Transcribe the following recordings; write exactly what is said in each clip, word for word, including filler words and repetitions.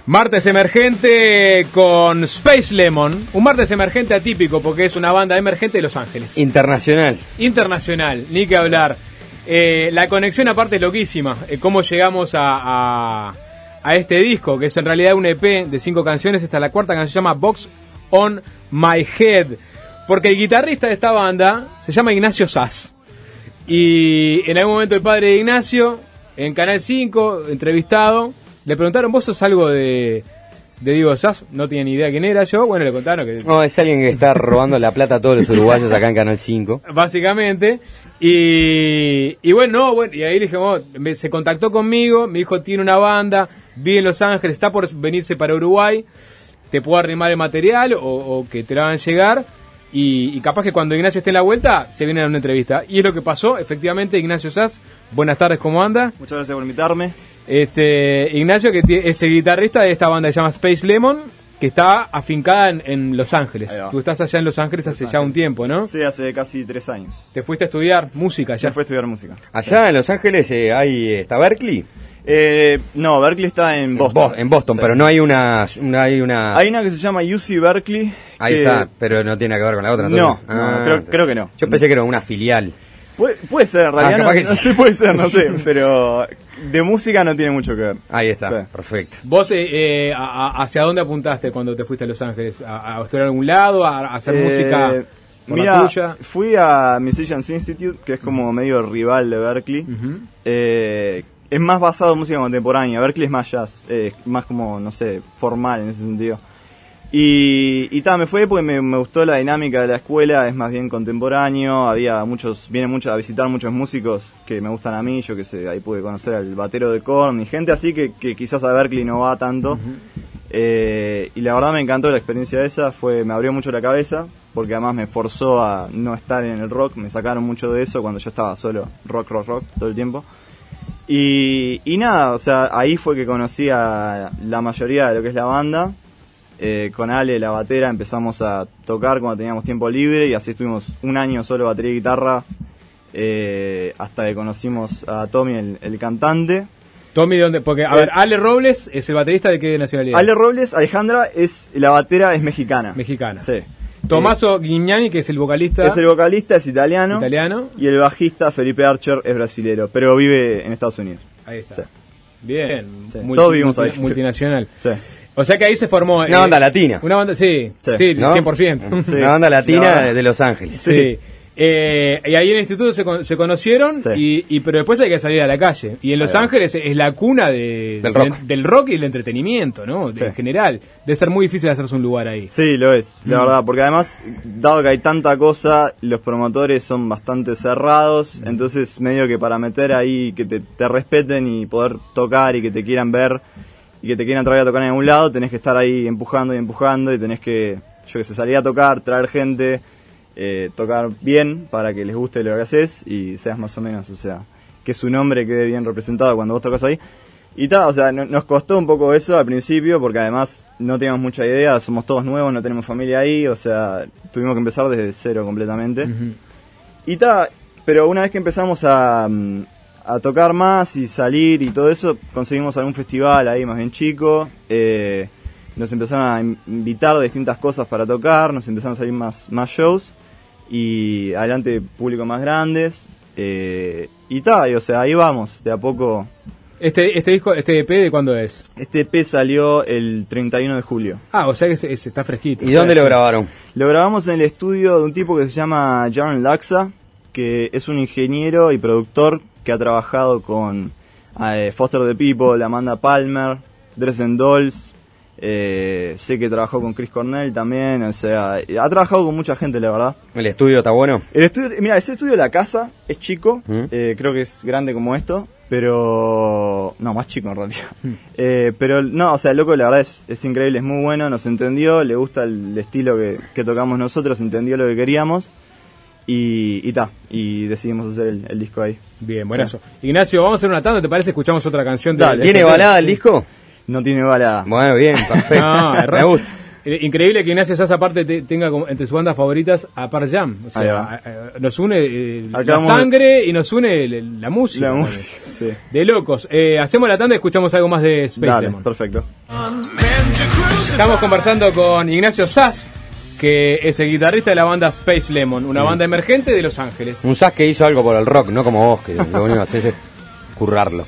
Martes emergente con Space Lemon. Un martes emergente atípico porque es una banda emergente de Los Ángeles. Internacional. Internacional, ni que hablar. Eh, la conexión aparte es loquísima. Eh, cómo llegamos a, a, a este disco, que es en realidad un E P de cinco canciones. Esta es la cuarta canción, se llama Box on My Head. Porque el guitarrista de esta banda se llama Ignacio Sass. Y en algún momento el padre de Ignacio, en Canal cinco, entrevistado, le preguntaron, ¿vos sos algo de, de Diego Sass? No tenía ni idea quién era yo. Bueno, le contaron que... No, es alguien que está robando la plata a todos los uruguayos acá en Canal cinco. Básicamente. Y, y bueno, no, bueno, y ahí le dije, bueno, me, se contactó conmigo, me dijo, tiene una banda, vive en Los Ángeles, está por venirse para Uruguay, te puedo arrimar el material o, o que te lo hagan llegar. Y, y capaz que cuando Ignacio esté en la vuelta, se viene a una entrevista. Y es lo que pasó, efectivamente. Ignacio Sass, buenas tardes, ¿cómo anda? Muchas gracias por invitarme. Este, Ignacio, que t- es el guitarrista de esta banda que se llama Space Lemon, que está afincada en, en Los Ángeles. Tú estás allá en Los Ángeles hace Los ya Ángeles. un tiempo, ¿no? Sí, hace casi tres años. ¿Te fuiste a estudiar música allá? Ya fue a estudiar música. Allá en Los Ángeles eh, hay, está Berkeley. Eh, no, Berkeley está en Boston. Bo- en Boston, Sí. pero no hay una, una, hay una... Hay una que se llama U C Berkeley. Ahí que- está, pero no tiene nada que ver con la otra. No, entonces. no, Ah, creo, creo que no. Yo pensé que era una filial. Puede, puede ser, en realidad Ah, no, capaz que no sí. sé, puede ser, no sé, pero de música no tiene mucho que ver. Ahí está, Sí. perfecto. ¿Vos eh, eh, a- a- hacia dónde apuntaste cuando te fuiste a Los Ángeles? ¿A, a estudiar a algún lado? ¿A, a hacer Eh, música por la Mira, tuya? fui a Musicians Institute, que es como medio rival de Berkeley. Ujú. Eh, es más basado en música contemporánea. Berkeley es más jazz, eh, más como, no sé, formal en ese sentido. Y, y ta, me fue porque me, me gustó la dinámica de la escuela, es más bien contemporáneo, había muchos, vienen muchos a visitar muchos músicos que me gustan a mí, yo que sé, ahí pude conocer al batero de Korn y gente así que, que quizás a Berkeley no va tanto. Uh-huh. eh, y la verdad me encantó la experiencia esa, fue, me abrió mucho la cabeza, porque además me forzó a no estar en el rock, me sacaron mucho de eso cuando yo estaba solo rock, rock, rock todo el tiempo. Y, y nada, o sea, ahí fue que conocí a la mayoría de lo que es la banda. Eh, con Ale, la batera, empezamos a tocar cuando teníamos tiempo libre y así estuvimos un año solo batería y guitarra eh, hasta que conocimos a Tommy, el, el cantante. Tommy, ¿dónde? Porque, a Eh, ver, Ale Robles es el baterista de qué nacionalidad? Ale Robles, Alejandra, es la batera es mexicana. Mexicana. Sí. Tommaso Guignani, que es el vocalista. Es el vocalista, es italiano. Italiano. Y el bajista, Felipe Archer, es brasilero, pero vive en Estados Unidos. Ahí está. Sí. Bien. Sí. Multi- Todos vivimos multi- ahí. Multinacional. Sí. O sea que ahí se formó... Una eh, banda latina. Una banda, sí. Sí, Sí. sí ¿No? cien por ciento. Sí. Una banda latina La- de, de Los Ángeles. Sí. Eh, y ahí en el instituto se, con- se conocieron, Sí. y, y pero después hay que salir a la calle. Y en Los Ahí va. Ángeles es la cuna de, Del rock. de- del rock y el entretenimiento, ¿no? Sí. En general. Debe ser muy difícil hacerse un lugar ahí. Sí, lo es, la Mm. verdad, porque además, dado que hay tanta cosa, los promotores son bastante cerrados, entonces medio que para meter ahí, que te, te respeten y poder tocar y que te quieran ver y que te quieran traer a tocar en algún lado, tenés que estar ahí empujando y empujando y tenés que, yo que sé, salir a tocar, traer gente, eh, tocar bien para que les guste lo que haces y seas más o menos, o sea, que su nombre quede bien representado cuando vos tocas ahí. Y tal, o sea, no, nos costó un poco eso al principio porque además no teníamos mucha idea, somos todos nuevos, no tenemos familia ahí, o sea, tuvimos que empezar desde cero completamente. Ujú. Y tal, pero una vez que empezamos a, mm, a tocar más y salir y todo eso, conseguimos algún festival ahí más bien chico, eh, nos empezaron a in- invitar de distintas cosas para tocar, nos empezaron a salir más, más shows y adelante público más grandes, eh, y tal, o sea, ahí vamos, de a poco. Este, este disco, este E P, ¿de cuándo es? Este E P salió el treinta y uno de julio. Ah, o sea que se, se está fresquito. ¿Y dónde lo grabaron? Lo grabamos en el estudio de un tipo que se llama Jaron Laxa, que es un ingeniero y productor que ha trabajado con eh, Foster the People, Amanda Palmer, Dresden Dolls, eh, sé que trabajó con Chris Cornell también, o sea, ha trabajado con mucha gente, la verdad. ¿El estudio está bueno? El estudio, mira, ese estudio de la casa es chico, ¿Mm? eh, creo que es grande como esto, pero... no, más chico en realidad. Eh, pero no, o sea, el loco la verdad es, es increíble, es muy bueno, nos entendió, le gusta el estilo que, que tocamos nosotros, entendió lo que queríamos y y ta, y decidimos hacer el, el disco ahí. Bien, buenazo. Ignacio, vamos a hacer una tanda, ¿te parece? Escuchamos otra canción. de- Dale. de ¿Tiene este- balada el disco? No tiene balada. Bueno, bien, perfecto. No, es Me rock. gusta. Eh, Increíble que Ignacio Sass aparte te- tenga como entre sus bandas favoritas a Pearl Jam. O Ahí sea, va. eh, nos une eh, la Acabamos de- sangre y nos une el- la música. La también. música, sí. De locos. Eh, hacemos la tanda y escuchamos algo más de Space Dale, Lemon. perfecto. One man Estamos conversando con Ignacio Sass, que es el guitarrista de la banda Space Lemon, una banda emergente de Los Ángeles. Un Sass que hizo algo por el rock, no como vos, que lo único que haces es currarlo.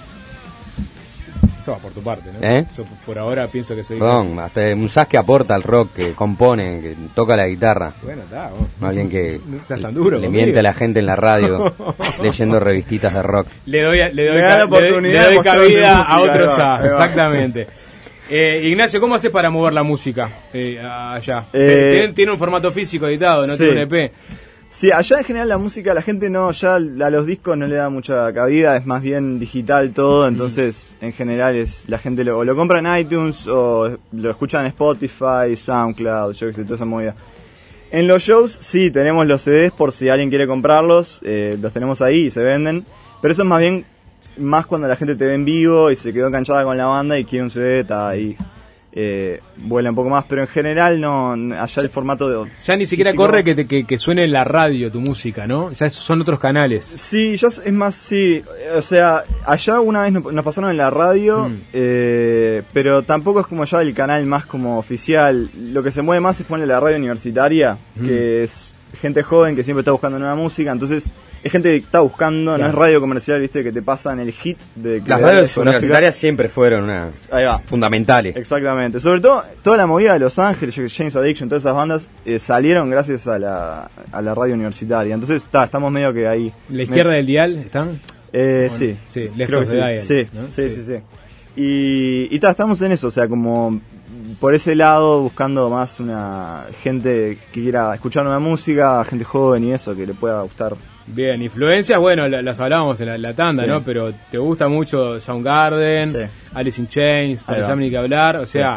Eso va por tu parte, ¿no? ¿Eh? Yo por ahora pienso que soy... Perdón, hasta un Sass que aporta al rock, que compone, que toca la guitarra. Bueno, está. Vos. No alguien que No seas tan duro le conmigo. miente a la gente en la radio leyendo revistitas de rock. Le doy, le doy, Me da ca- la le doy- oportunidad le de doy mostrar cabida mi música, a otro ahí va, Sass, ahí va. exactamente. Eh, Ignacio, ¿cómo haces para mover la música eh, allá? Eh, tiene, tiene un formato físico editado, no sí. tiene un E P. Sí, allá en general la música, la gente no, ya a los discos no le da mucha cabida, es más bien digital todo, entonces en general es la gente lo, o lo compra en iTunes o lo escucha en Spotify, SoundCloud, yo que sé, toda esa movida. En los shows sí, tenemos los C Ds por si alguien quiere comprarlos, eh, los tenemos ahí y se venden, pero eso es más bien, más cuando la gente te ve en vivo y se quedó enganchada con la banda y quiere un C D, está ahí. Eh, vuela un poco más, pero en general no, allá el formato de... Ya ni siquiera físico- corre que, te- que, que suene en la radio tu música, ¿no? Ya es- son otros canales. Sí, ya es es más, sí, o sea, allá una vez nos, nos pasaron en la radio, Mm. eh, pero tampoco es como ya el canal más como oficial, lo que se mueve más es ponerle la radio universitaria, Mm. que es gente joven que siempre está buscando nueva música, entonces es gente que está buscando, Claro. no es radio comercial, viste, que te pasan el hit de... que Las le da la radios discográfica. universitarias siempre fueron unas Ahí va. fundamentales. Exactamente, sobre todo toda la movida de Los Ángeles, James Addiction, todas esas bandas eh, salieron gracias a la, a la radio universitaria. Entonces, está, estamos medio que ahí. ¿La izquierda del dial están? Eh, Bueno, sí, sí, left creo of que the sí. dial, Sí, ¿no? sí, Sí. sí, sí. Y, y ta, estamos en eso, o sea, como por ese lado buscando más una gente que quiera escuchar nueva música, gente joven y eso, que le pueda gustar. Bien, influencias, bueno, la- las hablábamos en la, la tanda, Sí. ¿no? Pero te gusta mucho Soundgarden, Sí. Alice in Chains, Ahí para va. ya ni que hablar, o sea,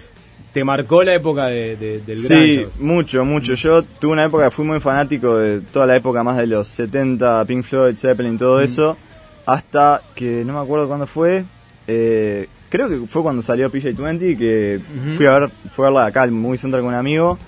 te marcó la época de, de- del Sí, grunge. mucho, mucho. Yo tuve una época que fui muy fanático de toda la época más de los setenta, Pink Floyd, Zeppelin, todo eso, hasta que no me acuerdo cuándo fue. Eh, creo que fue cuando salió P J veinte, que Ujú. fui a ver, fui a verla acá al Movie Center con un amigo.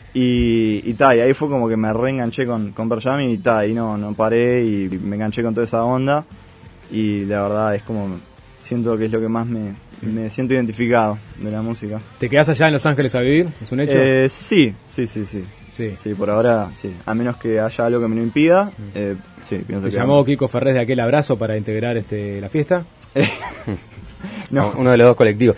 Y, y, ta, y ahí fue como que me reenganché con, con Pearl Jam y ta, y no, no paré y me enganché con toda esa onda. Y la verdad es como, siento que es lo que más me, me siento identificado de la música. ¿Te quedás allá en Los Ángeles a vivir? ¿Es un hecho? Eh, sí, sí, sí, sí. sí. Sí, por ahora sí. A menos que haya algo que me lo impida, eh, sí, pienso ¿Te que... llamó Kiko Ferrés de aquel abrazo para integrar este la fiesta? No. Uno de los dos colectivos.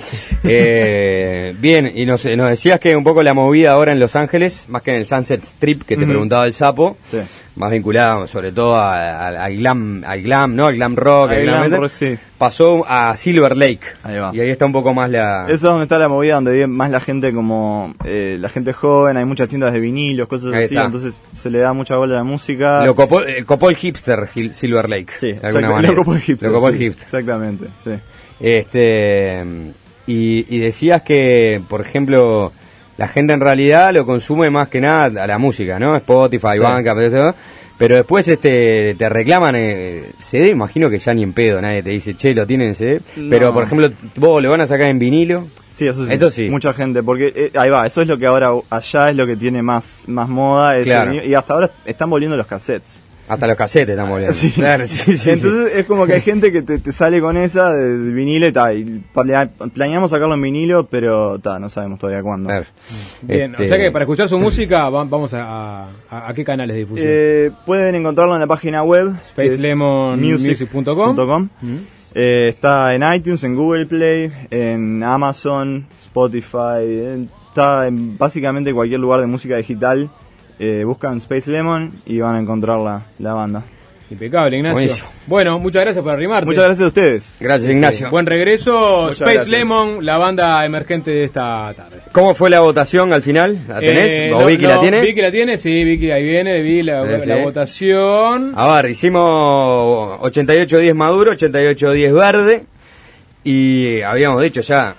Eh, bien, y nos, nos decías que un poco la movida ahora en Los Ángeles, más que en el Sunset Strip que te Ujú. preguntaba el sapo, Sí. más vinculada sobre todo a- a- al glam, al glam, ¿no? Al glam rock, Al al glam metal, rock, sí. pasó a Silver Lake. Ahí va. Y ahí está un poco más la... Esa es donde está la movida, donde vive más la gente como... eh, la gente joven, hay muchas tiendas de vinilos, cosas Ahí así, está. entonces se le da mucha bola a la música. Lo copó, eh, copó el hipster Gil- Silver Lake. Sí, de alguna exacto, manera. lo copó el hipster. Lo copó el sí, hipster. Exactamente, sí. Este, y, y decías que, por ejemplo, la gente en realidad lo consume más que nada a la música, ¿no? Spotify, Sí. Bandcamp, eso, pero después este te reclaman eh, C D, imagino que ya ni en pedo, nadie te dice, che, lo tienen en C D, No. pero por ejemplo, vos lo van a sacar en vinilo. Sí, eso sí. Eso sí. Mucha gente, porque eh, ahí va, eso es lo que ahora allá es lo que tiene más, más moda. es Claro. el- y hasta ahora están volviendo los cassettes. Hasta los casetes estamos viendo. Sí. Claro, sí, sí, sí. Entonces es como que hay gente que te, te sale con esa de, de vinilo y tal. Y planea- planeamos sacarlo en vinilo, pero ta, no sabemos todavía cuándo. Claro. Bien, Este, o sea que para escuchar su música va- vamos a, a, a qué canales de difusión. Eh, pueden encontrarlo en la página web space lemon music punto com. .com. Eh, está en iTunes, en Google Play, en Amazon, Spotify, en- está en básicamente cualquier lugar de música digital. Eh, buscan Space Lemon y van a encontrar la, la banda. Impecable, Ignacio. Buenísimo. Bueno, muchas gracias por arrimarte. Muchas gracias a ustedes. Gracias, Ignacio. Buen regreso. Muchas Space gracias. Lemon, la banda emergente de esta tarde. ¿Cómo fue la votación al final? ¿La tenés? Eh, ¿O no, Vicky no, la tiene? Vicky la tiene, sí, Vicky ahí viene, vi la, Sí, la sí. votación. A ver, hicimos ochenta y ocho diez Maduro, ochenta y ocho diez Verde. Y habíamos dicho ya...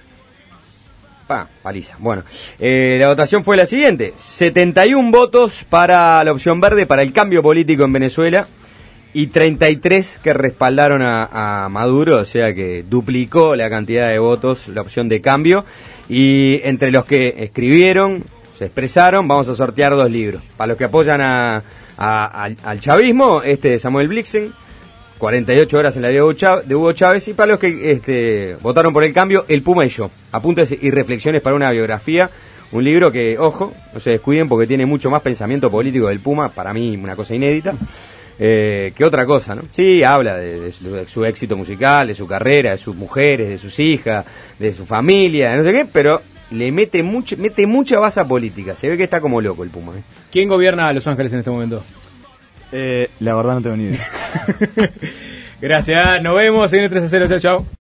Pa, paliza. Bueno, eh, la votación fue la siguiente. setenta y uno votos para la opción verde, para el cambio político en Venezuela. Y treinta y tres que respaldaron a, a Maduro, o sea que duplicó la cantidad de votos la opción de cambio. Y entre los que escribieron, se expresaron, vamos a sortear dos libros. Para los que apoyan a, a- al, al chavismo, este de Samuel Blixen. cuarenta y ocho horas en la vida de Hugo Chávez, de Hugo Chávez y para los que este, votaron por el cambio, El Puma y yo. Apuntes y reflexiones para una biografía. Un libro que, ojo, no se descuiden porque tiene mucho más pensamiento político del Puma, para mí una cosa inédita, eh, que otra cosa, ¿no? Sí, habla de, de, su, de su éxito musical, de su carrera, de sus mujeres, de sus hijas, de su familia, de no sé qué, pero le mete mucho, mete mucha base política. Se ve que está como loco el Puma, ¿eh? ¿Quién gobierna a Los Ángeles en este momento? Eh, la verdad no tengo ni idea. Gracias, nos vemos en el tres a cero, chao, chao.